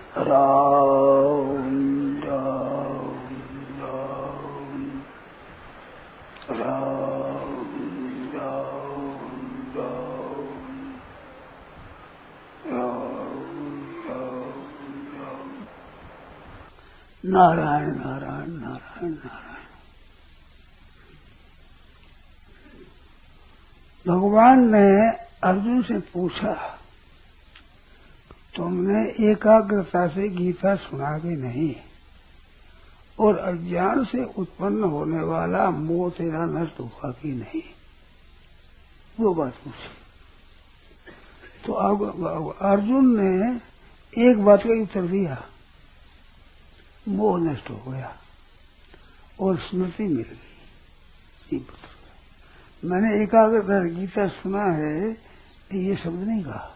राम राम राम राम राम राम राम। नारायण नारायण नारायण नारायण। भगवान ने अर्जुन से पूछा, तुमने एकाग्रता से गीता सुना कि नहीं, और अज्ञान से उत्पन्न होने वाला मोह तेरा नष्ट हुआ कि नहीं? वो बात पूछी। तो अब अर्जुन ने एक बात का उत्तर दिया, मोह नष्ट हो गया और स्मृति मिल गई। ये पुत्र, मैंने एकाग्रता गीता सुना है, ये शब्द नहीं कहा।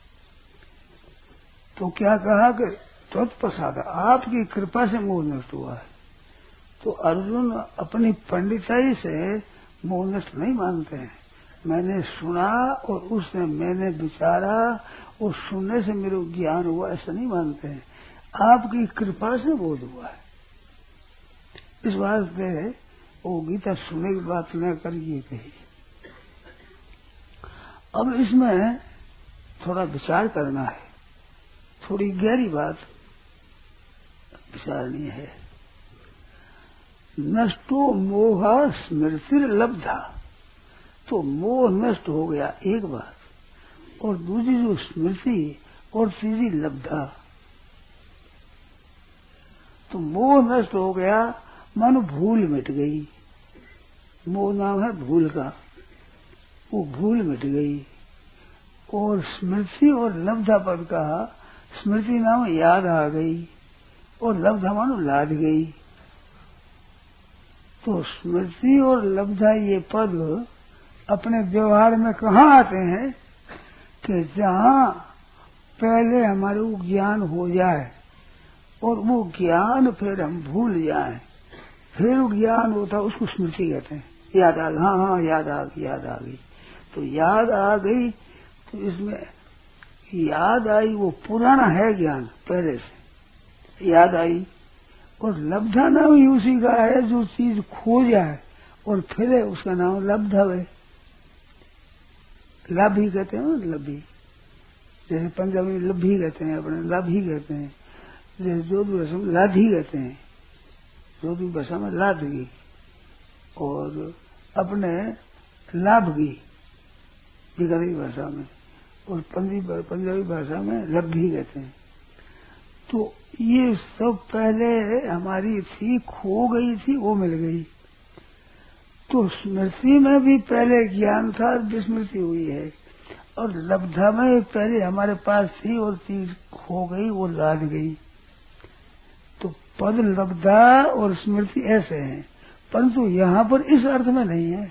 तो क्या कहा कि त्वत्प्रसाद, आपकी कृपा से मोह नष्ट हुआ है। तो अर्जुन अपनी पंडिताई से मोह नष्ट नहीं मानते हैं। मैंने सुना और उसने मैंने विचारा और सुनने से मेरे ज्ञान हुआ, ऐसा नहीं मानते हैं। आपकी कृपा से बोध हुआ है। इस वास्ते वो गीता सुनने की बात न करिए कही। अब इसमें थोड़ा विचार करना है, थोड़ी गहरी बात विचारनी है। नष्टो मोह स्मृतिर्लब्धा, तो मोह नष्ट हो गया एक बात, और दूसरी जो स्मृति और तीसरी लब्धा। तो मोह नष्ट हो गया मानो भूल मिट गई। मोह नाम है भूल का, वो भूल मिट गई। और स्मृति और लब्धा पद का, स्मृति नाम याद आ गई और लब्धा मानो लाद गई। तो स्मृति और लब्धा ये पद अपने व्यवहार में कहाँ आते हैं कि जहाँ पहले हमारे को ज्ञान हो जाए और वो ज्ञान फिर हम भूल जाएं, फिर वो ज्ञान होता उसको स्मृति कहते हैं। याद आ गई, हाँ याद आ गई, याद आ गई। तो याद आ गई, तो इसमें याद आई, वो पुराना है ज्ञान, पहले से याद आई। और लब्धा नाम ही उसी का है जो चीज खो जाए और फिर उसका नाम लब्धा है। लाभ ही कहते हैं, लभी, जैसे पंजाबी में लभी कहते हैं, अपने लाभ ही कहते हैं। जैसे जोधपुर भाषा में लाद ही कहते हैं, जोधपुर भाषा में लादगी, और अपने लाभगी बिगड़ी भाषा में, और पंजाबी भाषा में लब्भी कहते हैं। तो ये सब पहले हमारी थी, खो गई थी, वो मिल गई। तो स्मृति में भी पहले ज्ञान था, विस्मृति हुई है, और लब्धा में पहले हमारे पास थी और चीज खो गई, वो लाद गई। तो पद लब्धा और स्मृति ऐसे हैं, परंतु यहाँ पर इस अर्थ में नहीं है।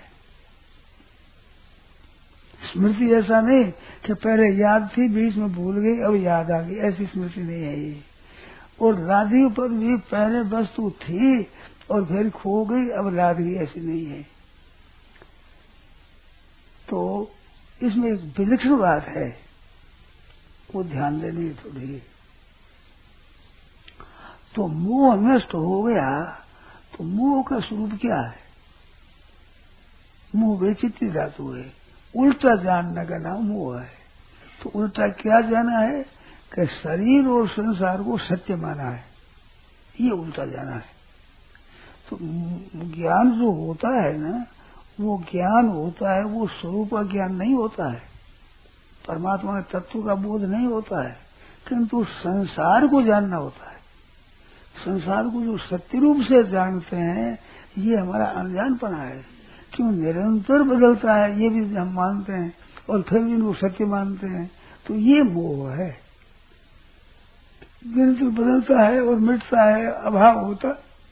स्मृति ऐसा नहीं कि पहले याद थी, बीच में भूल गई, अब याद आ गई, ऐसी स्मृति नहीं है ये। और लादी पर भी पहले वस्तु थी और फिर खो गई, अब लाद गई, ऐसी नहीं है। तो इसमें एक विलक्षण बात है, वो ध्यान देनी थोड़ी। तो मोह नष्ट हो गया, तो मोह का स्वरूप क्या है? मोह वैचित्र्य धातु है, उल्टा जानने का नाम मोह है। तो उल्टा क्या जाना है कि शरीर और संसार को सत्य माना है, ये उल्टा जाना है। तो ज्ञान जो होता है ना, वो ज्ञान होता है, वो स्वरूप का ज्ञान नहीं होता है, परमात्मा के तत्व का बोध नहीं होता है, किंतु संसार को जानना होता है। संसार को जो सत्य रूप से जानते हैं, ये हमारा अनजानपना है। क्यों निरंतर बदलता है, ये भी हम मानते हैं, और फिर भी इनको सत्य मानते हैं। तो ये मोह है, निरंतर बदलता है और मिटता है, अभाव होता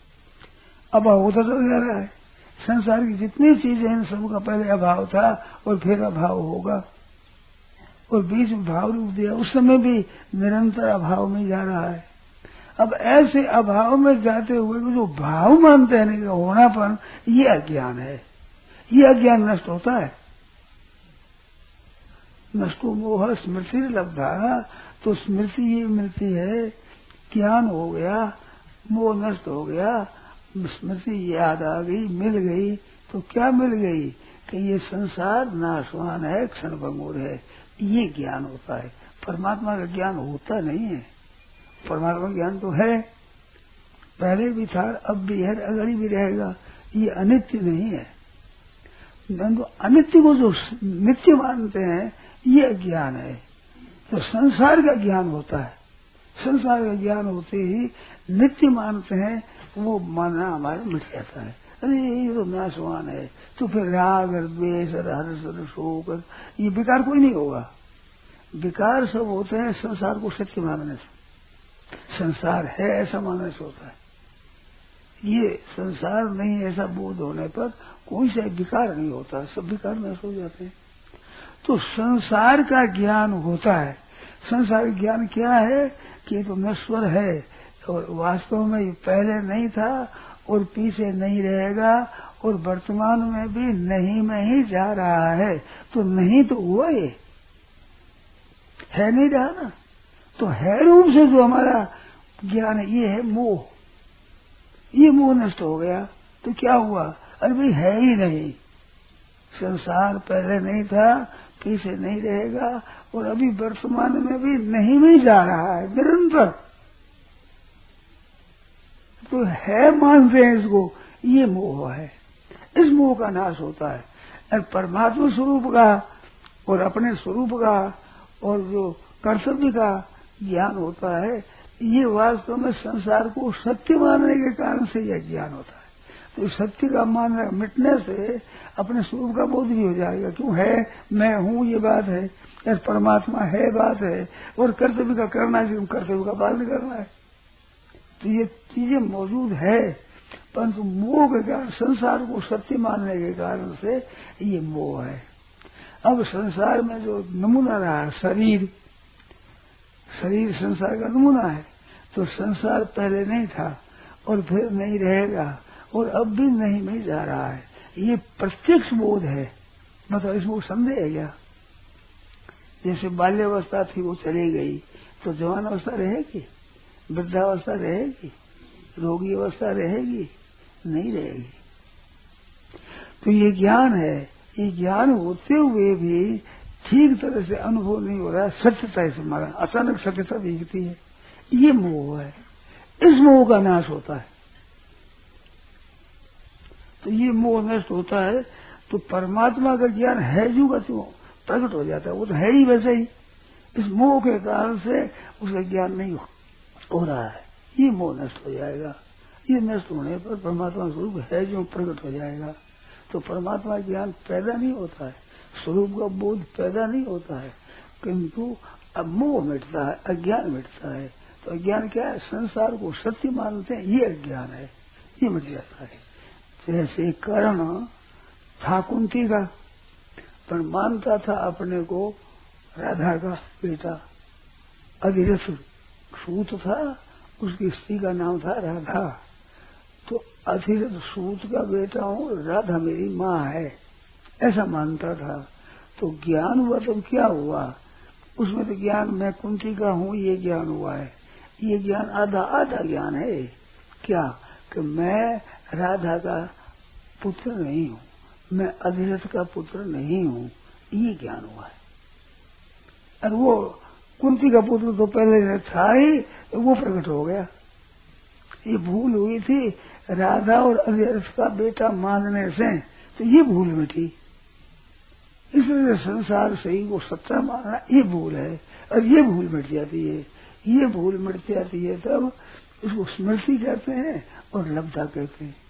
चल जा रहा है। संसार की जितनी चीजें हैं, सबका पहले अभाव था और फिर अभाव होगा, और बीच में भाव रूप दिया, उस समय भी निरंतर अभाव में जा रहा है। अब ऐसे अभाव में जाते हुए जो भाव मानते हैं नहीं होनापन, ये अज्ञान है। ये अज्ञान नष्ट होता है। नष्टो मोह स्मृति लब्धा, तो स्मृति ये मिलती है ज्ञान हो गया, मोह नष्ट हो गया, स्मृति याद आ गई, मिल गई। तो क्या मिल गई कि ये संसार नाशवान है, क्षणभंगुर है, ये ज्ञान होता है। परमात्मा का ज्ञान होता नहीं है। परमात्मा ज्ञान तो है, पहले भी था, अब भी है, अगर भी रहेगा। ये अनित्य नहीं है। तो अनित्य को जो नित्य मानते हैं ये अज्ञान है। तो संसार का ज्ञान होता है, संसार का ज्ञान होते ही नित्य मानते हैं, वो मानना हमारा मिट जाता है। अरे ये तो नाशवान है, तो फिर राग और द्वेष और हर्ष और शोक और ये विकार कोई नहीं होगा। विकार सब होते हैं संसार को सत्य मानने से, संसार है ऐसा मानने से होता है। ये संसार नहीं ऐसा बोध होने पर कोई सा विकार नहीं होता, सब विकार नष्ट हो जाते हैं। तो संसार का ज्ञान होता है। संसार ज्ञान क्या है कि तो नश्वर है और वास्तव में पहले नहीं था और पीछे नहीं रहेगा और वर्तमान में भी नहीं में ही जा रहा है। तो नहीं तो हुआ, ये है नहीं रहा ना। तो है रूप से जो हमारा ज्ञान है, ये है मोह। ये मोह नष्ट हो गया तो क्या हुआ, अरे भाई है ही नहीं, संसार पहले नहीं था, पीछे नहीं रहेगा और अभी वर्तमान में भी नहीं में जा रहा है निरंतर। तो है मानते हैं इसको, ये मोह है। इस मोह का नाश होता है और परमात्मा स्वरूप का और अपने स्वरूप का और जो कर्तव्य का ज्ञान होता है, ये वास्तव में संसार को सत्य मानने के कारण से यह ज्ञान होता है। तो सत्य का मानना मिटने से अपने स्वरूप का बोध भी हो जाएगा। क्यों है, मैं हूँ ये बात है, या परमात्मा है बात है, और कर्तव्य का करना है, कर्तव्य का पालन करना है। तो ये चीजें मौजूद है, परंतु मोह के कारण, संसार को सत्य मानने के कारण से ये मोह है। अब संसार में जो नमूना रहा शरीर, शरीर संसार का नमूना है। तो संसार पहले नहीं था और फिर नहीं रहेगा और अब भी नहीं में जा रहा है, ये प्रत्यक्ष बोध है। मतलब इसमें संदेह है क्या? जैसे बाल्यावस्था थी वो चली गई, तो जवान अवस्था रहेगी, वृद्धावस्था रहेगी, रोगी अवस्था रहेगी? नहीं रहेगी। तो ये ज्ञान है, ये ज्ञान होते हुए भी ठीक तरह से अनुभव नहीं हो रहा, सत्यता से हमारा अचानक सत्यता दिखती है, ये मोह है। इस मोह का नाश होता है। तो ये मोह नष्ट होता है तो परमात्मा का ज्ञान है जो का त्यों प्रकट हो जाता है, वो तो है ही वैसे ही। इस मोह के कारण से उसका ज्ञान नहीं हो रहा है, ये मोह नष्ट हो जाएगा। ये नष्ट होने पर परमात्मा स्वरूप है जो प्रकट हो जाएगा। तो परमात्मा ज्ञान पैदा नहीं होता है, स्वरूप का बोध पैदा नहीं होता है, किंतु अब मोह मिटता है, अज्ञान मिटता है। तो अज्ञान क्या है, संसार को सत्य मानते हैं, ये अज्ञान है, ये मिट जाता है। जैसे कर्ण था कुंती का, पर मानता था अपने को राधा का बेटा, अधिरथ सूत था, उसकी स्त्री का नाम था राधा। तो अधिरथ सूत का बेटा हूँ, राधा मेरी माँ है, ऐसा मानता था। तो ज्ञान हुआ तब क्या हुआ, उसमें तो ज्ञान मैं कुंती का हूँ ये ज्ञान हुआ है। ये ज्ञान आधा आधा ज्ञान है। क्या कि मैं राधा का पुत्र नहीं हूँ, मैं अधिरथ का पुत्र नहीं हूँ, ये ज्ञान हुआ है। और वो कुंती का पुत्र तो पहले था ही, वो प्रकट हो गया। ये भूल हुई थी राधा और अधिरथ का बेटा मानने से, तो ये भूल मिटी। इसलिए संसार सही को सच्चा मानना ये भूल है, और ये भूल मिट जाती है। ये भूल मिट जाती है तब इसको स्मृति कहते हैं और लब्धा कहते हैं।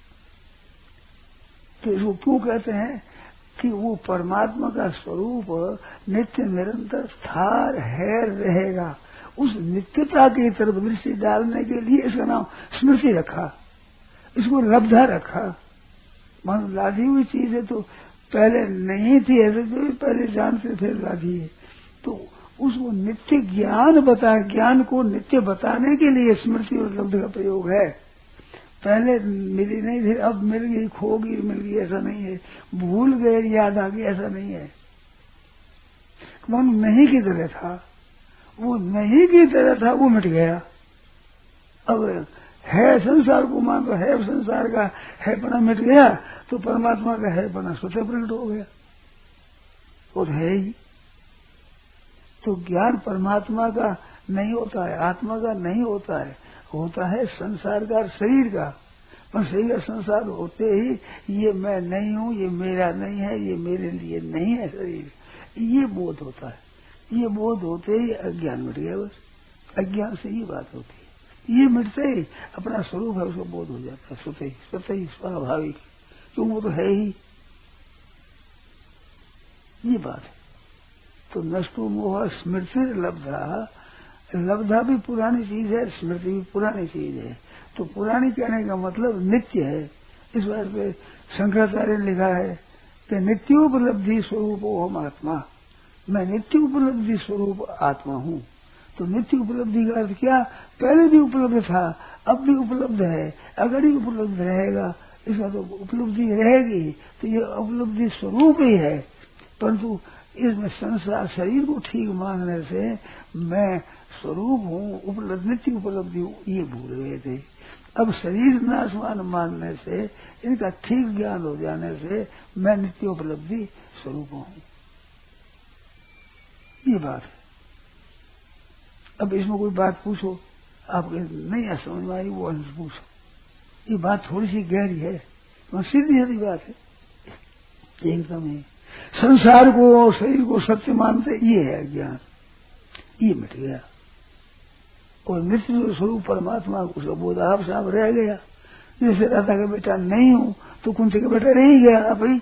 तो इसको क्यों कहते हैं कि वो परमात्मा का स्वरूप नित्य निरंतर था, है, रहेगा। उस नित्यता की तरफ दृष्टि डालने के लिए इसका नाम स्मृति रखा, इसको लब्धा रखा। मान लादी हुई चीज है तो पहले नहीं थी, ऐसे तो पहले जानते थे लादी है। तो उसको नित्य ज्ञान ज्ञान को नित्य बताने के लिए स्मृति और लब्ध का प्रयोग है। पहले मिली नहीं थी, अब मिल गई, खो गई, मिल गई, ऐसा नहीं है। भूल गए, याद आ गई, ऐसा नहीं है। मन नहीं की तरह था, वो नहीं की तरह था, वो मिट गया। अब है संसार को मान, तो है संसार का है पना मिट गया, तो परमात्मा का है पना स्वतः प्रकट हो गया, वो तो है ही। तो ज्ञान परमात्मा का नहीं होता है, आत्मा का नहीं होता है, होता है संसार का, शरीर का। पर शरीर का संसार होते ही ये मैं नहीं हूँ, ये मेरा नहीं है, ये मेरे लिए नहीं है शरीर, ये बोध होता है। ये बोध होते ही अज्ञान मिट गया। बस अज्ञान से ही बात होती है। ये मिटते ही अपना स्वरूप है उसको बोध हो जाता है, स्वतः ही स्वाभाविक, क्यों वो तो है ही। ये बात है। तो नष्टो मोह स्मृति लब्धा, लब्धा भी पुरानी चीज है, स्मृति भी पुरानी चीज है। तो पुरानी कहने का मतलब नित्य है। इस बात पे शंकराचार्य ने लिखा है कि नित्योपलब्धि स्वरूप ओम आत्मा, मैं नित्य उपलब्धि स्वरूप आत्मा हूँ। तो नित्य उपलब्धि का अर्थ क्या? पहले भी उपलब्ध था, अब भी उपलब्ध है, अगर ही उपलब्ध रहेगा, इसका तो उपलब्धि रहेगी, तो ये उपलब्धि स्वरूप ही है। परंतु इसमें संसार शरीर को ठीक मानने से मैं स्वरूप हूँ, उपलब्ध नित्य उपलब्धि हूँ, ये भूल गए थे। अब शरीर नाशवान मानने से, इनका ठीक ज्ञान हो जाने से मैं नित्य उपलब्धि स्वरूप हूँ, ये बात है। अब इसमें कोई बात पूछो, आपके नहीं समझ में आई, वो पूछो। ये बात थोड़ी सी गहरी है, सीधी सीधी बात है एकदम ही। संसार को और शरीर को सत्य मानते, ये है ज्ञान, ये मिट गया। और नित्य स्वरूप परमात्मा को सब बोध आप साहब रह गया। जैसे राधा का बेटा नहीं हूं तो कुंती का बेटा रह ही गया भाई,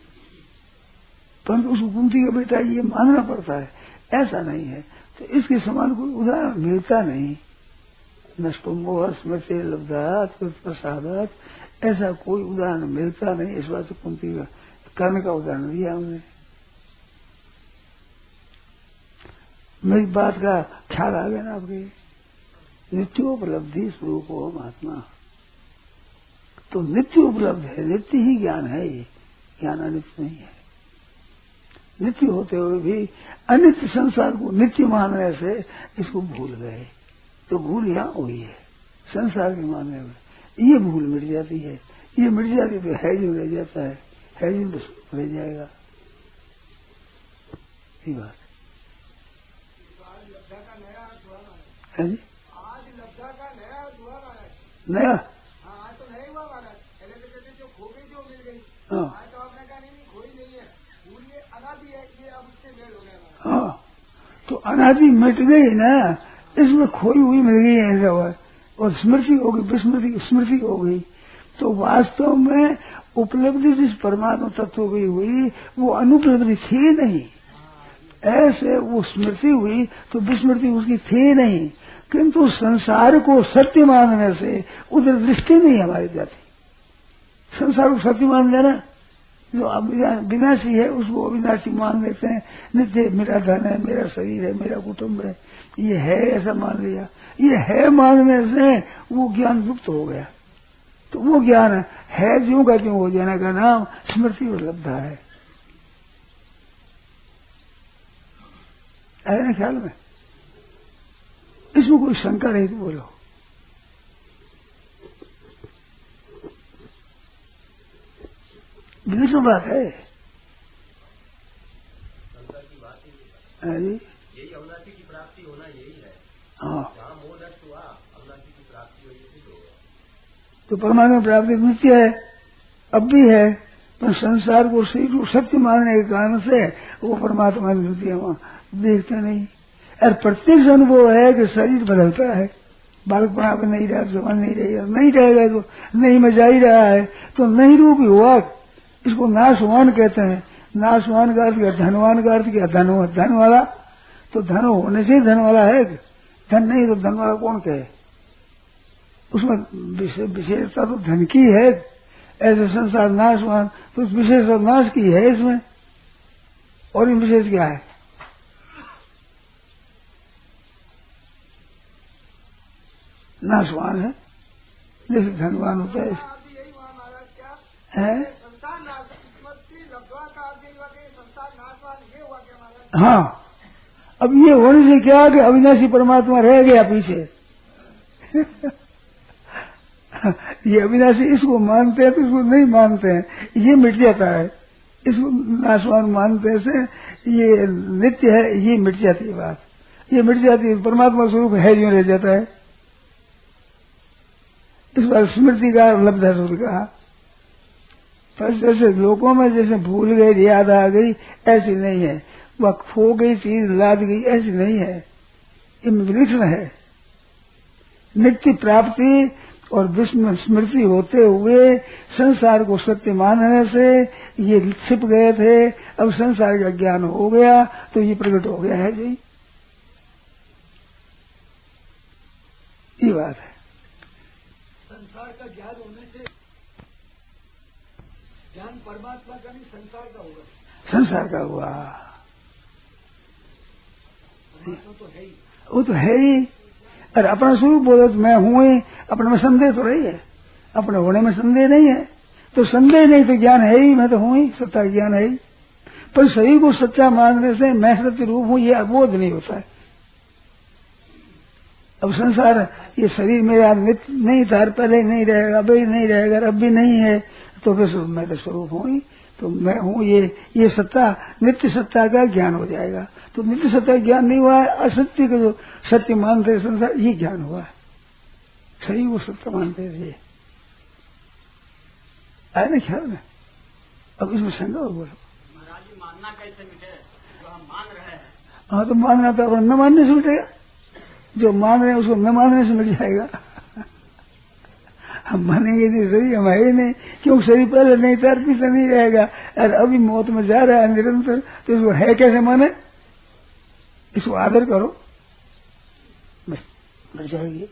परंतु उसको कुंती का बेटा ये मानना पड़ता है, ऐसा नहीं है। तो इसके समान कोई उदाहरण मिलता नहीं। नष्टोमोह स्मृति लब्धात प्रसादात, ऐसा कोई उदाहरण मिलता नहीं। इस बात से कुंती का कर्ण का उदाहरण दिया हमने। मेरी बात का ख्याल आ गया ना आपके? नित्योपलब्धि स्वरूप ओम आत्मा, तो नित्य उपलब्ध है, नित्य ही ज्ञान है। ये ज्ञान अनित्य नहीं है। नित्य होते हुए भी अनित्य संसार को नित्य मानने से इसको भूल गए। तो भूल यहाँ हुई है संसार के मानने में, ये भूल मिट जाती है। ये मिट जाती तो है जो रह जाता है जो तो रह जाएगा। ये बात है जी। आज लब्धा का नया हुआ महाराज, नया आज तो नहीं हुआ महाराज। पहले तो कहते जो खो गई जो मिल गई, हाँ। आज तो आपने कहा नहीं खोई नहीं है, भूल ये अनादि है, ये अब उससे मेल हो गया। हाँ, तो अनादि मिट गई ना, इसमें खोई हुई मिल गई है ऐसा हुआ। और स्मृति हो गई, विस्मृति स्मृति हो गई। तो वास्तव में उपलब्धि जिस परमात्मा तत्व की हुई वो अनुपलब्धि थी नहीं। ऐसे वो स्मृति हुई तो विस्मृति उसकी थी नहीं, किंतु संसार को सत्य मानने से उधर दृष्टि नहीं हमारी जाती। संसार को सत्य मान लेना, जो विनाशी है उसको अविनाशी मान लेते हैं। नित्य मेरा धन है, मेरा शरीर है, मेरा कुटुंब है, ये है ऐसा मान लिया। ये है मानने से वो ज्ञान लुप्त हो गया। तो वो ज्ञान है ज्यों का त्यों हो जाने का नाम स्मृति उपलब्धा है। है ना ख्याल में? इसमें कोई शंका नहीं तो बोलो। विलक्षण बात है जी। यही अविनाशी की प्राप्ति होना यही है। हाँ, जहाँ मोह नष्ट हुआ अविनाशी की प्राप्ति हुई, यही होगा। तो परमात्मा प्राप्ति नित्य है, अब भी है, पर संसार को सत्य मानने के कारण से वो परमात्मा नित्य वहां देखते नहीं। और प्रत्यक्ष अनुभव है कि शरीर बदलता है, बालकपना पर नहीं रहा, जवान नहीं रहेगा, नहीं रहेगा तो नहीं में जा ही रहा है। तो नहीं रूप हुआ, इसको नाशवान कहते हैं। नाशवान का अर्थ क्या? धनवान का अर्थ क्या? धन वाला। तो धन होने से ही धन वाला है, धन नहीं तो धन वाला कौन कहे? उसमें विशेषता तो धन की है। ऐसे संसार नाशवान, तो विशेषता नाश की है इसमें, और इन विशेष क्या है? नाशवान है, जैसे धनवान होता है यही हुआ महाराज। क्या है? संसार नाश, स्मृति लब्धवा का संसार नाशवान ये हुआ क्या महाराज? हाँ, अब ये होने से क्या कि अविनाशी परमात्मा रह गया पीछे। ये अविनाशी इसको मानते हैं तो इसको नहीं मानते हैं, ये मिट जाता है। इसको नाशवान मानते से ये नित्य है, ये मिट जाती है बात, ये मिट जाती है। परमात्मा स्वरूप है यूं रह जाता है। इस बार स्मृति का लब्धा शब्द कहा। पर जैसे लोगों में जैसे भूल गए याद आ गई ऐसी नहीं है, वह खो गई चीज लाद गई ऐसी नहीं है, ये विलक्षण है। नित्य प्राप्ति और विस्मृति स्मृति होते हुए संसार को सत्य मानने से ये छिप गए थे, अब संसार का ज्ञान हो गया तो ये प्रकट हो गया है जी, ये बात है। संसार का ज्ञान होने से ज्ञान परमात्मा का नहीं संसार का होगा, संसार का हुआ, परमात्मा तो है ही, वो तो है ही। अरे अपना स्वरूप बोलो तो मैं हूं ही, अपने में संदेह तो रही है, अपने होने में संदेह नहीं है, तो संदेह नहीं तो ज्ञान है ही, मैं तो हूं ही, सत्ता ज्ञान है ही। पर शरीर को सच्चा मानने से मैं सत्य रूप हूं ये अबोध नहीं होता है। अब संसार ये शरीर मेरा नित्य नहीं था, पहले नहीं रहेगा, अभी नहीं रहेगा, अब भी नहीं है, तो फिर मैं तो स्वरूप हूं ही, तो मैं हूं ये सत्ता, नित्य सत्ता का ज्ञान हो जाएगा। तो नित्य सत्ता ज्ञान नहीं हुआ है, असत्य का जो सत्य मानते संसार ये ज्ञान हुआ है। सही वो सत्य मानते थे, आए ना ख्याल में। अब इसमें शंका हो, बोलो महाराज जी मानना कैसे मिटे जो हम मान रहे हैं? हाँ तो मानना तो अपना न मानने से मिटेगा, जो मान रहे हैं उसको न मानने से मिट जाएगा। हम मानेंगे नहीं, शरीर हम है ही नहीं, क्योंकि शरीर पहले नहीं था, पीछे नहीं रहेगा, और अभी मौत में जा रहा है निरंतर, तो इसको है कैसे माने? इसको आदर करो, बस मिट जाएगी।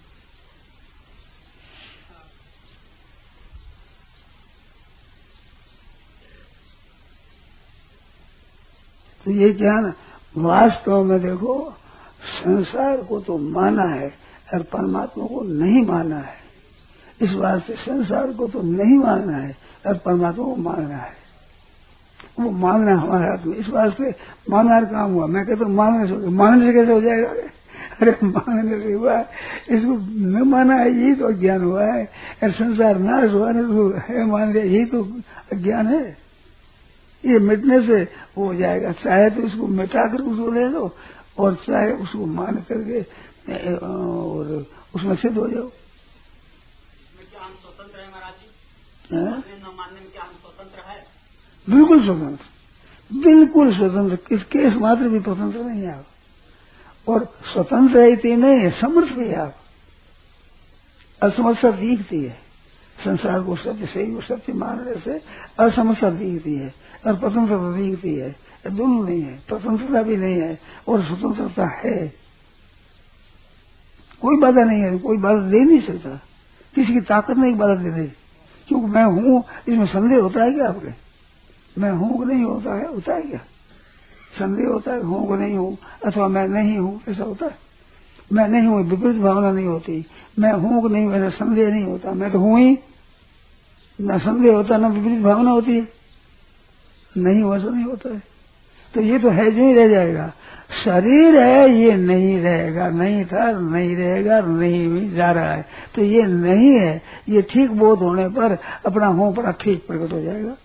तो ये ज्ञान वास्तव में देखो, संसार को तो माना है और परमात्मा को नहीं माना है। इस बात से संसार को तो नहीं मानना है और परमात्मा को मानना है, वो मानना हमारे हाथ में। इस बात से मानना काम हुआ। मैं कहता हूँ मानने से कैसे हो जाएगा? अरे मानने से हुआ, इसको न माना है यही तो अज्ञान हुआ है, और संसार नाश हुआ न तो है मान लिया, यही तो अज्ञान है। ये मिटने से हो जाएगा, चाहे तो इसको मिटाकर उसको ले लो और चाहे उसको मान करके और उसमें सिद्ध हो जाओ। क्या हम स्वतंत्र है महाराज जी? न मानने में क्या हम स्वतंत्र है? बिल्कुल स्वतंत्र, बिल्कुल स्वतंत्र, किस केस मात्र भी स्वतंत्र नहीं है आप। और स्वतंत्र है इतनी नहीं है, समर्थ भी है आप। असमर्थता दिखती है, संसार को सत्य सही को सत्य मानने से असमर्थता दिखती है और स्वतंत्रता दिखती है। दोनों नहीं है, स्वतंत्रता भी नहीं है और स्वतंत्रता है। कोई बाधा नहीं है, कोई बाधा दे नहीं सकता, किसी की ताकत नहीं बाधा दे रही। क्योंकि मैं हूं, इसमें संदेह होता है क्या आपके? मैं हूं कि नहीं होता है क्या? संदेह होता है हूं कि नहीं हूं, अथवा मैं नहीं हूं, ऐसा होता है? मैं नहीं हूं विपरीत भावना नहीं होती, मैं हूं कि नहीं मेरा संदेह नहीं होता, मैं तो हूं ही, न संदेह होता न विपरीत भावना होती है, नहीं हुआ तो नहीं होता है। तो ये तो है जो ही रह जाएगा। शरीर है ये नहीं रहेगा, नहीं था नहीं रहेगा, नहीं भी जा रहा है, तो ये नहीं है, ये ठीक बोध होने पर अपना हों पर ठीक प्रकट हो जाएगा।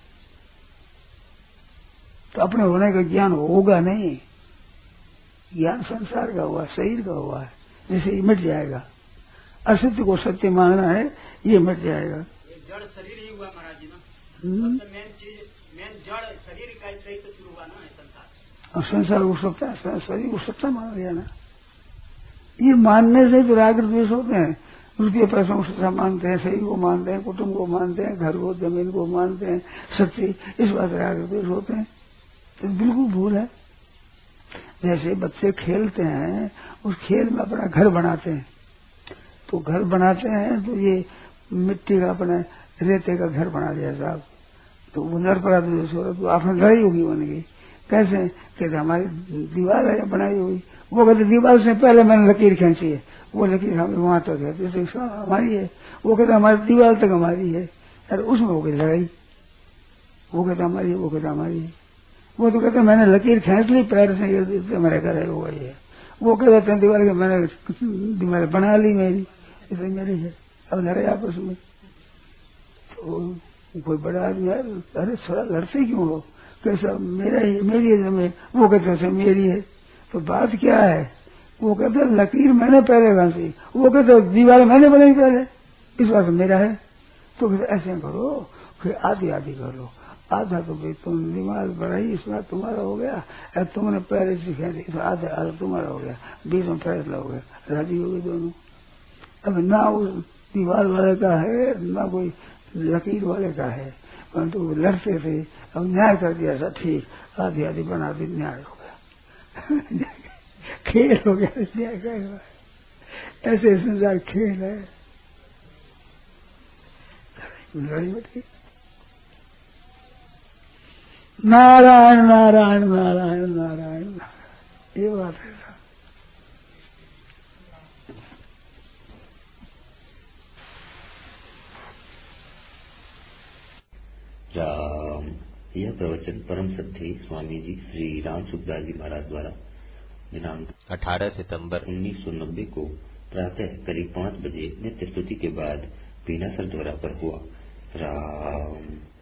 तो अपने होने का ज्ञान होगा नहीं, ज्ञान संसार का हुआ, शरीर का हुआ है, जैसे ये मिट जाएगा। असत्य को सत्य मानना है, ये मिट जाएगा। ये जड़ शरीर ही हुआ महाराज जी ना, मेन जड़ शरीर का सही तो शुरू हुआ ना संसार। और संसार को सत्ता, शरीर को सत्ता मान लिया ना, ये मानने से तो राग द्वेष होते हैं। रुपये पैसों को सत्ता मानते हैं, शरीर को मानते हैं, कुटुंब को मानते हैं, घर को जमीन को मानते हैं सच्ची, इस बात राग द्वेष होते हैं। तो बिल्कुल भूल है। जैसे बच्चे खेलते हैं, उस खेल में अपना घर बनाते हैं, तो घर बनाते हैं तो ये मिट्टी का अपने रेते का घर बना दिया साहब, तो वो नरपराध तो आपने लड़ाई होगी बन गई। कैसे? कहते हमारी दीवार है बनाई हुई, वो कहते दीवार से पहले मैंने लकीर खींची है, वो लकीर हमें वहां तक है, जैसे हमारी है, वो कहते हमारी दीवार तक हमारी है, अरे उसमें हो गई लड़ाई। वो कहता हमारी है, वो कहता हमारी है, वो तो कहते मैंने लकीर खींच ली पैर से, ये मेरे घर है, वो ये है। वो कहते हैं दीवार के मैंने दीवार बना ली मेरी, इसलिए मेरी है, अब लड़े आपस में। तो कोई बड़ा आदमी है, अरे थोड़ा लड़ते क्यों हो, कैसा मेरा ही मेरी है जमीन, वो कहते मेरी है। तो बात क्या है, वो कहते लकीर मैंने पहले घासी, वो कहते दीवार मैंने बनाई पहले, इस बात मेरा है। तो कहते ऐसे करो फिर आधी आधी कर लो, आधा तो भाई तुम दिमाग बढ़ाई, इस बार तुम्हारा हो गया, तुमने पहले सिखा दी, आधा आधा तुम्हारा हो गया, बीच में फैसला हो गया, राजी हो गए दोनों। अब ना उस दीवार वाले का है ना कोई लकीर वाले का है, परंतु वो लड़ते थे। अब न्याय कर दिया ऐसा, ठीक आधी आधी बना दी, न्याय हो गया खेल हो गया, न्याय का ऐसे संसार खेल है। नारायण नारायण नारायण नारायण नारायण, ये बात है। राम। यह प्रवचन परम सत्य स्वामी जी श्री राम सुखदास जी महाराज द्वारा दिनांक 18 सितंबर 1990 को प्रातः करीब 5 बजे नित्य स्तुति के बाद पीनासर द्वारा पर हुआ। राम।